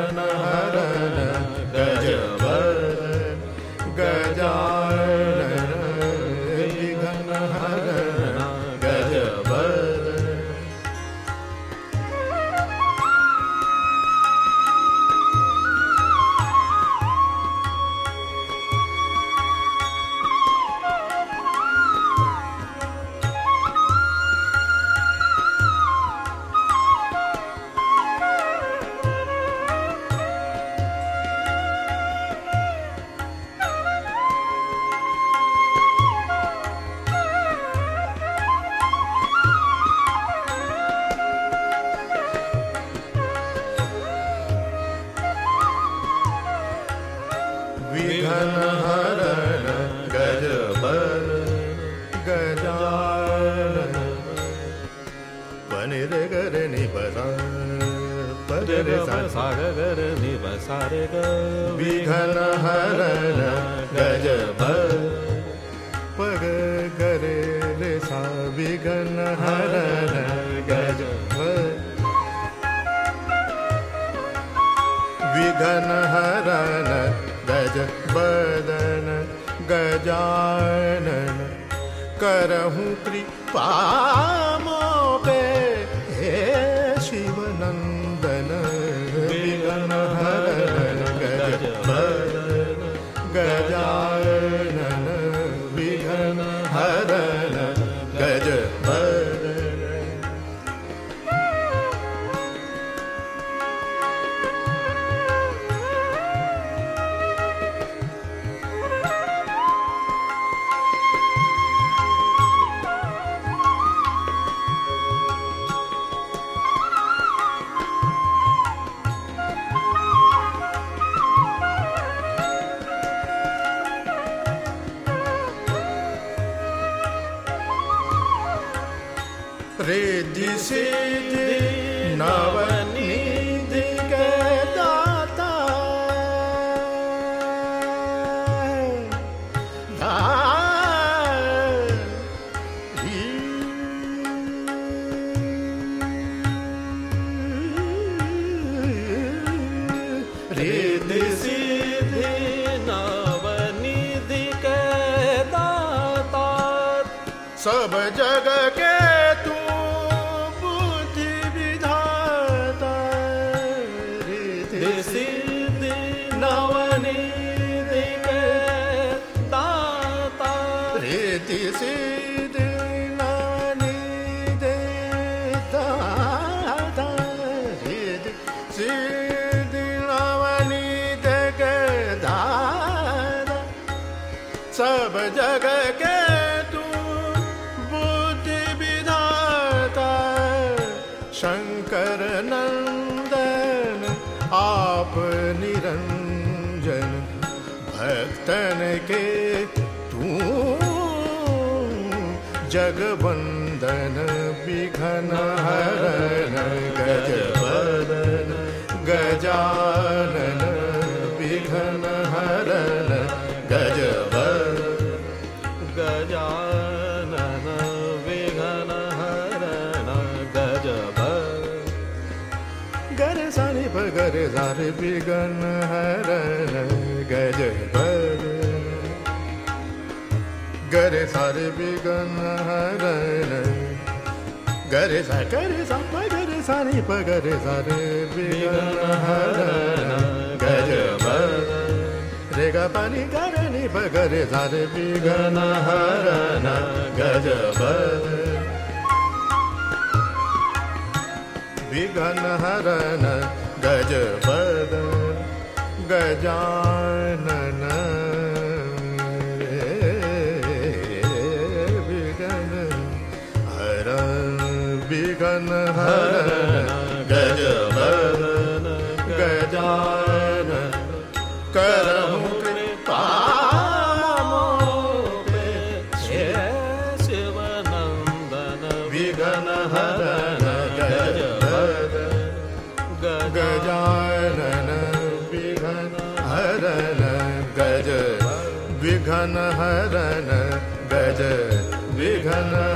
विघ्न हरन गज बदन गजानन विघ्न हरन गज बदन। विघ्न हरन गज बदन गजानन पनिर गर नि बसा पगर सा गर नि बसा रे ग विघ्न हरन गज बदन पग गरे रे सा विघ्न हरन गज बदन विघ्न हरन गज बदन गजानन करहूँ कृपा मोपे हे शिवनंदन विघ्न हरन गज बदन गजानन विघ्न हरन गज बदन। रिद्धि सिद्धि नवनिधि के दाता रिद्धि सिद्धि नवनिधि के दाता सब जग के तू सिद्धि नवनिधि के दाता रिद्धि सिद्धि नवनिधि दाता रिद्धि सिद्धि नवनिधि के दाता सब जग के तू बुद्धि विधाता शंकर नंदन आप निरंजन भक्तन के तू जगवंदन विघ्न हरन गज बदन गजानन विघ्न हरन गज बदन गजानन विघ्न हरन गज बदन गर सारे पगर सारे विघ्न हरन गज बदन गर सारे विघ्न हरन गर सा पगर सारे पगर सारे विघ्न हरन गज बदन रे ग पानी गर नि पगर सारे विघ्न हरन गज बदन विघ्न हरन गज बदन गजानन विघ्न हरन विघ्न हरन गज बदन गजानन करहूँ कृपा मोपे हे शिवनंदन विघ्न हरन गज गजानन विघ्न हरन गज विघ्न हरन गज विघ्न